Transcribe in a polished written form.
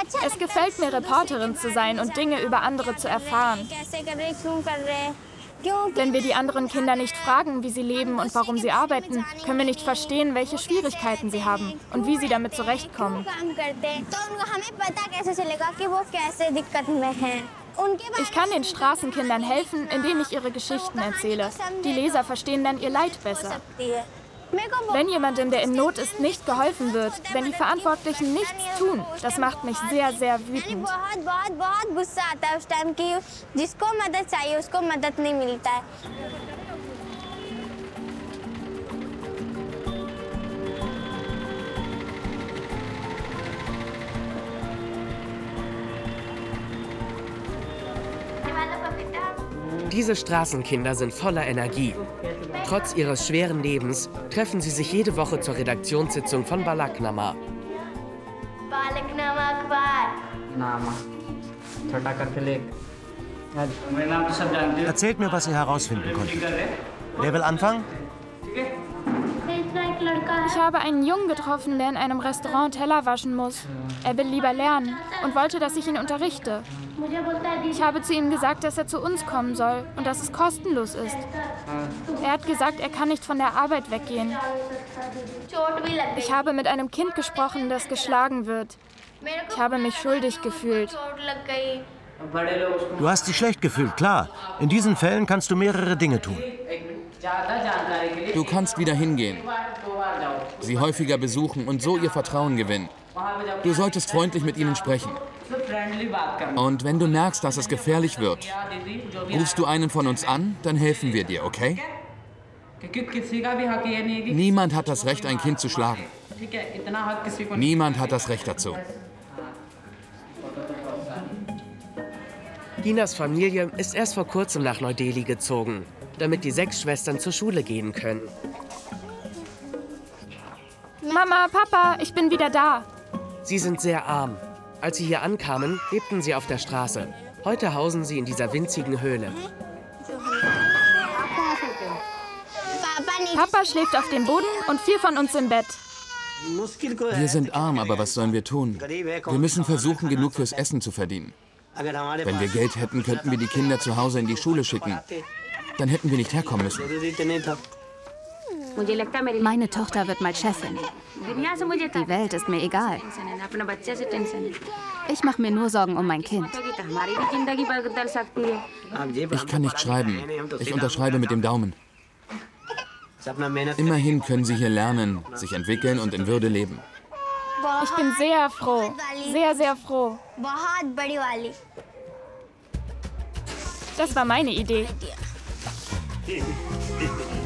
Es gefällt mir, Reporterin zu sein und Dinge über andere zu erfahren. Wenn wir die anderen Kinder nicht fragen, wie sie leben und warum sie arbeiten, können wir nicht verstehen, welche Schwierigkeiten sie haben und wie sie damit zurechtkommen. Ich kann den Straßenkindern helfen, indem ich ihre Geschichten erzähle. Die Leser verstehen dann ihr Leid besser. Wenn jemandem, der in Not ist, nicht geholfen wird, wenn die Verantwortlichen nichts tun, das macht mich sehr, sehr wütend. Diese Straßenkinder sind voller Energie. Trotz ihres schweren Lebens treffen sie sich jede Woche zur Redaktionssitzung von Balaknama. Erzählt mir, was ihr herausfinden konntet. Wer will anfangen? Ich habe einen Jungen getroffen, der in einem Restaurant Teller waschen muss. Er will lieber lernen und wollte, dass ich ihn unterrichte. Ich habe zu ihm gesagt, dass er zu uns kommen soll und dass es kostenlos ist. Er hat gesagt, er kann nicht von der Arbeit weggehen. Ich habe mit einem Kind gesprochen, das geschlagen wird. Ich habe mich schuldig gefühlt. Du hast dich schlecht gefühlt, klar. In diesen Fällen kannst du mehrere Dinge tun. Du kannst wieder hingehen, sie häufiger besuchen und so ihr Vertrauen gewinnen. Du solltest freundlich mit ihnen sprechen. Und wenn du merkst, dass es gefährlich wird, rufst du einen von uns an, dann helfen wir dir, okay? Niemand hat das Recht, ein Kind zu schlagen. Niemand hat das Recht dazu. Ginas Familie ist erst vor kurzem nach Neu-Delhi gezogen, damit die 6 Schwestern zur Schule gehen können. Mama, Papa, ich bin wieder da. Sie sind sehr arm. Als sie hier ankamen, lebten sie auf der Straße. Heute hausen sie in dieser winzigen Höhle. Papa schläft auf dem Boden und 4 von uns im Bett. Wir sind arm, aber was sollen wir tun? Wir müssen versuchen, genug fürs Essen zu verdienen. Wenn wir Geld hätten, könnten wir die Kinder zu Hause in die Schule schicken. Dann hätten wir nicht herkommen müssen. Meine Tochter wird mal Chefin. Die Welt ist mir egal. Ich mache mir nur Sorgen um mein Kind. Ich kann nicht schreiben. Ich unterschreibe mit dem Daumen. Immerhin können Sie hier lernen, sich entwickeln und in Würde leben. Ich bin sehr froh. Sehr, sehr froh. Das war meine Idee.